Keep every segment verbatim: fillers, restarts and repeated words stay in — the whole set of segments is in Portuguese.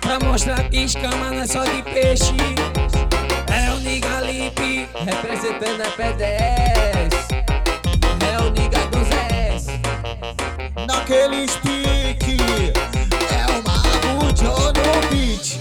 pra mostrar que escama não é só de peixe. É o Niga Limp, representando a P dez. É o Niga dos S. Naquele speak, é o Mago Joe no beat.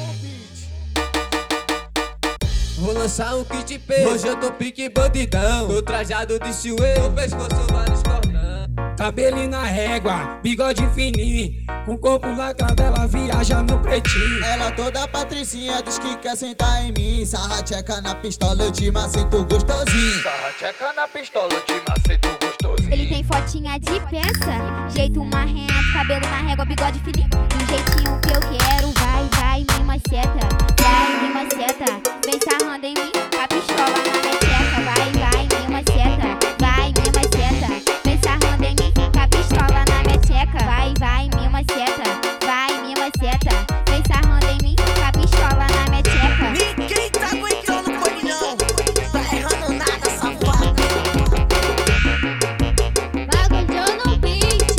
Vou lançar um kit P, hoje eu tô pique bandidão. Tô trajado de suê, no pescoço vários cordão. Cabelinho na régua, bigode fininho, com corpo lacrado ela viaja no pretinho. Ela toda patricinha diz que quer sentar em mim. Sarra tcheca na pistola, eu te macento gostosinho. Sarra tcheca na pistola, eu te macento gostosinho. Ele tem fotinha de peça, jeito marrento, cabelo na régua, bigode fininho. Do jeitinho que eu quero, vai, vai, me maceta. Vai, me maceta, vem sarrando em mim, a pistola na minha tcheca. Vai, vai, me maceta, vai, me maceta, vem sarrando em mim, a pistola na minha tcheca. Vai, vai, me maceta, vai, me maceta, vem sarrando em mim, a pistola na minha tcheca. Ninguém tá aguentando comigo não, tá errando nada, safado. Mago Joe no beat.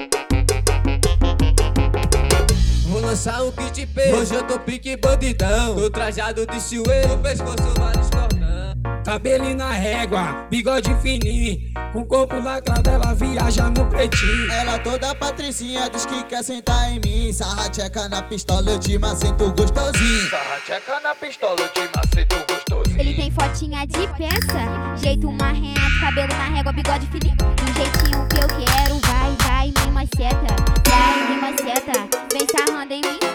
Vou lançar um kit P, hoje eu tô pique bandidão. Tô trajado de suê, no pescoço vários cordão. Cabelinho na régua, bigode fininho, com corpo lacrado ela viaja no pretinho. Ela toda patricinha diz que quer sentar em mim. Sarra tcheca na pistola, eu te macento gostosinho. Sarra tcheca na pistola, eu te macento gostosinho. Ele tem fotinha de peça, jeito marrento, cabelo na régua, bigode fininho. Do jeitinho que eu quero, vai, vai, me maceta. Vai, me maceta, vem sarrando em mim,